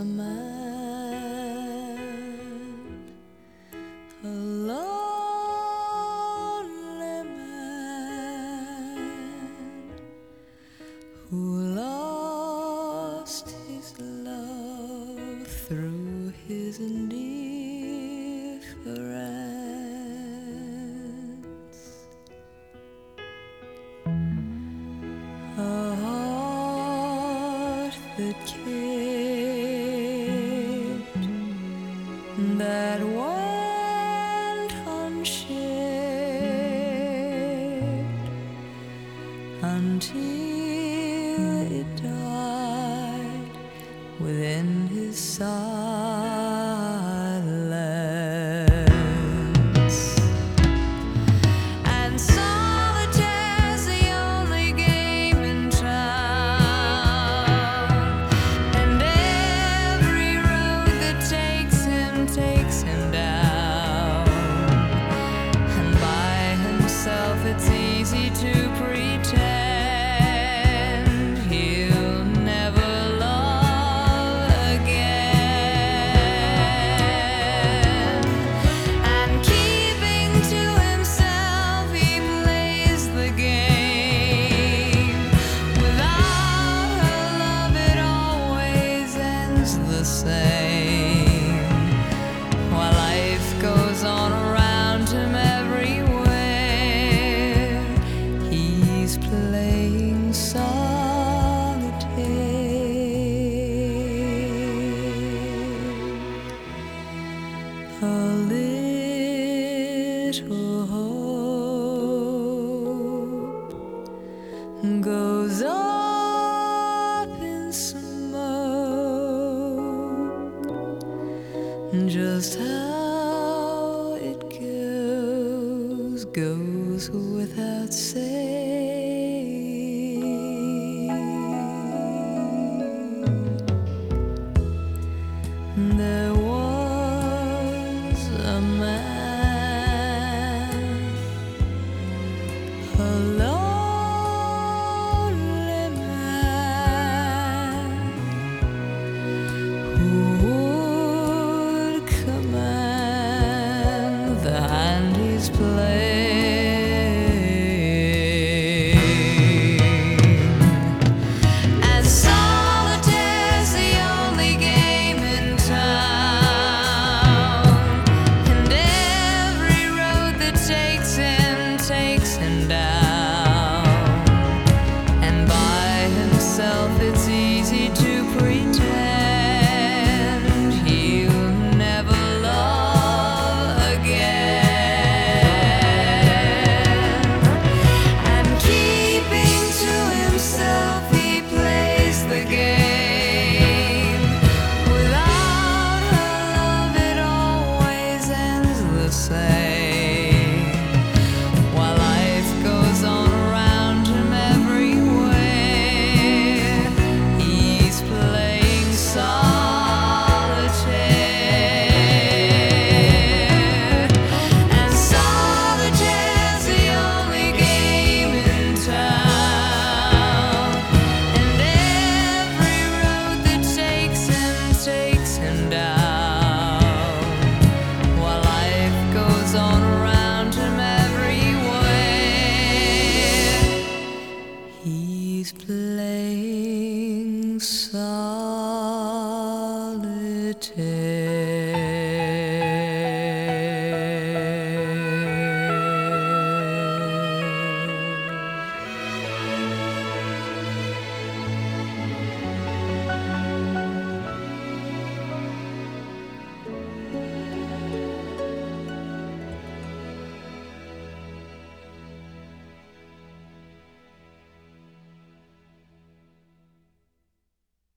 a man, a lonely man, who lost his love through his indifference. A heart that cared, that went unshared until it died within his silence. And solitaire's the only game in town, and every road that takes him down. And by himself it's easy to pretend he'll never love again. And keeping to himself he plays the game. Without her love it always ends the same, while life goes on around him everywhere. He's playing solitaire. A little hope goes up in smoke. Just how it goes without saying. There was a man, a lonely man, who would command the hand he's playing. And solitaire's the only game in town, and every road that takes him down. And by himself it's easy to pretend he'll never love again. And keeping to himself he plays the game. Without her love it always ends the same, while life goes on around him everywhere. He's playing solitaire. And solitaire's the only game in town, and every road that takes him down, while life goes on around him everywhere. He's playing solitaire.